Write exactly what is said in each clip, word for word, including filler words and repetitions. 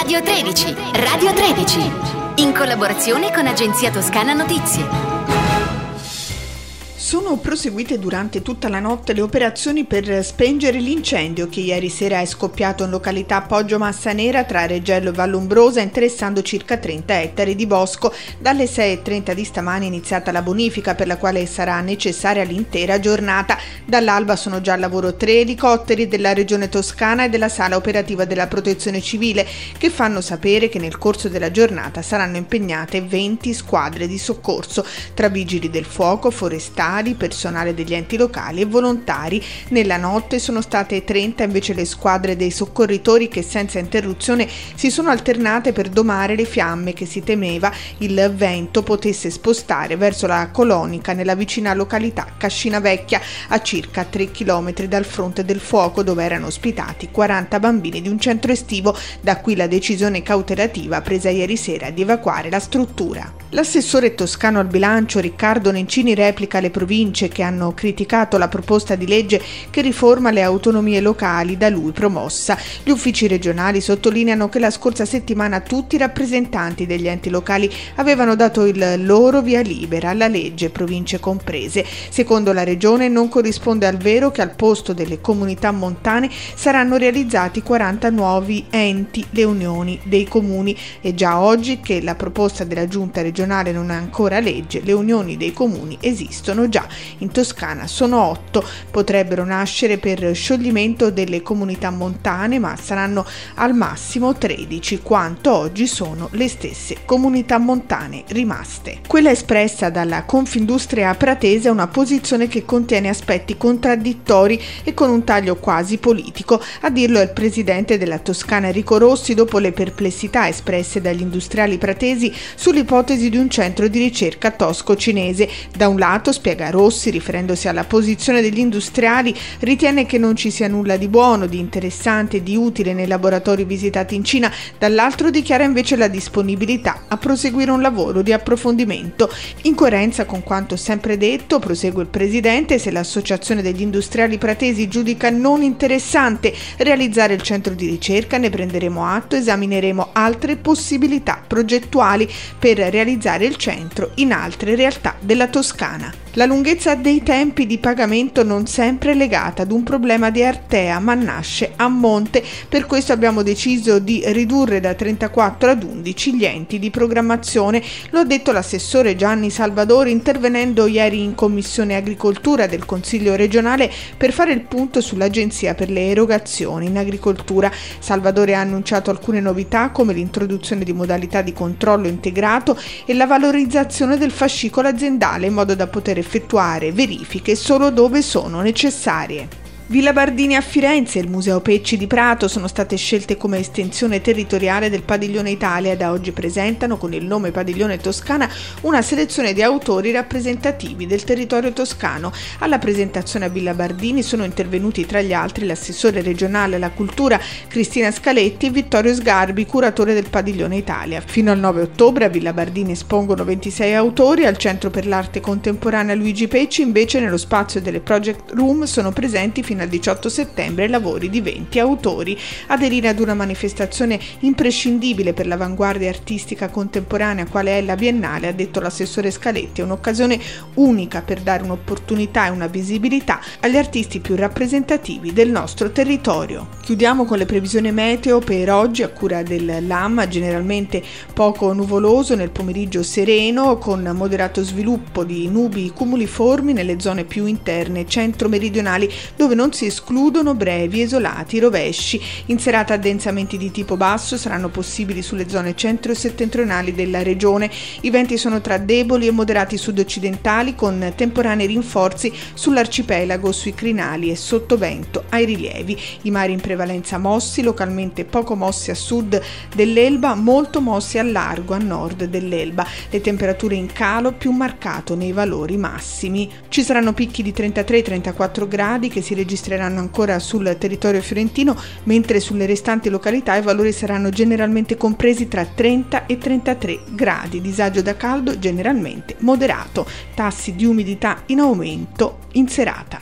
Radio tredici, Radio tredici, in collaborazione con Agenzia Toscana Notizie. Sono proseguite durante tutta la notte le operazioni per spengere l'incendio che ieri sera è scoppiato in località Poggio Massanera tra Reggello e Vallombrosa, interessando circa trenta ettari di bosco. Dalle sei e trenta di stamani è iniziata la bonifica, per la quale sarà necessaria l'intera giornata. Dall'alba sono già al lavoro tre elicotteri della Regione Toscana e della Sala Operativa della Protezione Civile, che fanno sapere che nel corso della giornata saranno impegnate venti squadre di soccorso, tra vigili del fuoco, forestali, personale degli enti locali e volontari. Nella notte sono state trenta invece le squadre dei soccorritori che senza interruzione si sono alternate per domare le fiamme che si temeva il vento potesse spostare verso la Colonica nella vicina località Cascina Vecchia, a circa tre chilometri dal fronte del fuoco, dove erano ospitati quaranta bambini di un centro estivo. Da qui la decisione cautelativa presa ieri sera di evacuare la struttura. L'assessore toscano al bilancio Riccardo Nencini replica le province che hanno criticato la proposta di legge che riforma le autonomie locali da lui promossa. Gli uffici regionali sottolineano che la scorsa settimana tutti i rappresentanti degli enti locali avevano dato il loro via libera alla legge, province comprese. Secondo la regione non corrisponde al vero che al posto delle comunità montane saranno realizzati quaranta nuovi enti, le unioni dei comuni, e già oggi che la proposta della giunta regionale non è ancora legge, le unioni dei comuni esistono già. In Toscana sono otto, potrebbero nascere per scioglimento delle comunità montane, ma saranno al massimo tredici, quanto oggi sono le stesse comunità montane rimaste. Quella espressa dalla Confindustria pratese è una posizione che contiene aspetti contraddittori e con un taglio quasi politico. A dirlo è il presidente della Toscana Enrico Rossi, dopo le perplessità espresse dagli industriali pratesi sull'ipotesi di un centro di ricerca tosco-cinese. Da un lato, spiega Rossi, riferendosi alla posizione degli industriali, ritiene che non ci sia nulla di buono, di interessante e di utile nei laboratori visitati in Cina, dall'altro dichiara invece la disponibilità a proseguire un lavoro di approfondimento. In coerenza con quanto sempre detto, prosegue il presidente, se l'associazione degli industriali pratesi giudica non interessante realizzare il centro di ricerca, ne prenderemo atto e esamineremo altre possibilità progettuali per realizzare il centro in altre realtà della Toscana. La lunghezza dei tempi di pagamento non sempre è legata ad un problema di Artea, ma nasce a monte. Per questo abbiamo deciso di ridurre da trentaquattro ad undici gli enti di programmazione. Lo ha detto l'assessore Gianni Salvadori intervenendo ieri in Commissione Agricoltura del Consiglio regionale per fare il punto sull'Agenzia per le erogazioni in agricoltura. Salvadori ha annunciato alcune novità come l'introduzione di modalità di controllo integrato e la valorizzazione del fascicolo aziendale in modo da poter effettuare verifiche solo dove sono necessarie. Villa Bardini a Firenze e il Museo Pecci di Prato sono state scelte come estensione territoriale del Padiglione Italia e da oggi presentano con il nome Padiglione Toscana una selezione di autori rappresentativi del territorio toscano. Alla presentazione a Villa Bardini sono intervenuti tra gli altri l'assessore regionale alla cultura Cristina Scaletti e Vittorio Sgarbi, curatore del Padiglione Italia. Fino al nove ottobre a Villa Bardini espongono ventisei autori, al Centro per l'Arte Contemporanea Luigi Pecci invece nello spazio delle Project Room sono presenti fino al diciotto settembre lavori di venti autori. Aderire ad una manifestazione imprescindibile per l'avanguardia artistica contemporanea quale è la Biennale, ha detto l'assessore Scaletti, è un'occasione unica per dare un'opportunità e una visibilità agli artisti più rappresentativi del nostro territorio. Chiudiamo con le previsioni meteo per oggi a cura del L A M, generalmente poco nuvoloso, nel pomeriggio sereno con moderato sviluppo di nubi cumuliformi nelle zone più interne centro-meridionali, dove non non si escludono brevi isolati rovesci. In serata addensamenti di tipo basso saranno possibili sulle zone centro-settentrionali della regione. I venti sono tra deboli e moderati sud-occidentali con temporanei rinforzi sull'arcipelago, sui crinali e sottovento ai rilievi. I mari in prevalenza mossi, localmente poco mossi a sud dell'Elba, molto mossi al largo a nord dell'Elba. Le temperature in calo più marcato nei valori massimi. Ci saranno picchi di trentatré trentaquattro gradi che si registreranno ancora sul territorio fiorentino, mentre sulle restanti località i valori saranno generalmente compresi tra trenta e trentatré gradi. Disagio da caldo generalmente moderato. Tassi di umidità in aumento in serata.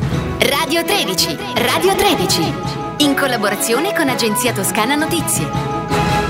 Radio tredici, Radio tredici, in collaborazione con Agenzia Toscana Notizie.